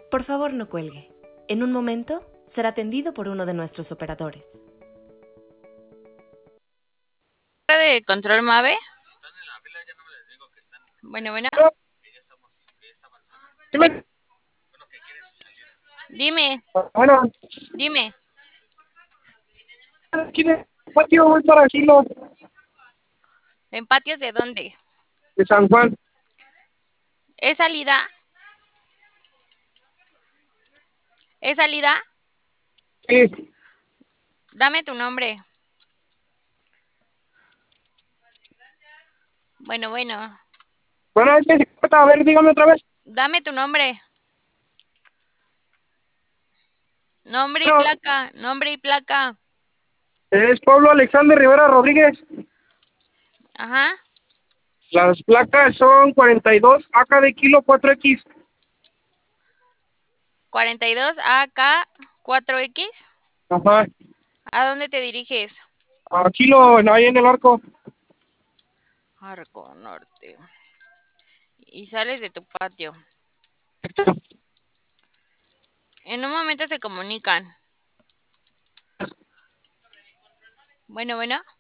Por favor, no cuelgue. En un momento será atendido por uno de nuestros operadores. De control Mave. Bueno. Dime. Dime. Bueno, Dime. aquí en el patio voy para Asilo ¿En patios de dónde? de San Juan. ¿Es salida? ¿Es salida? Sí. Dame tu nombre. Bueno. Bueno, es que se corta. A ver, dígame otra vez. Dame tu nombre. Nombre y Bueno, placa. Nombre y placa. es Pablo Alexander Rivera Rodríguez. Ajá. Las placas son 42 AK de kilo 4X. 42 AK 4X. Ajá. ¿A dónde te diriges? A kilo, ahí en el arco. Arco Norte. Y sales de tu patio. En un momento se comunican. Bueno.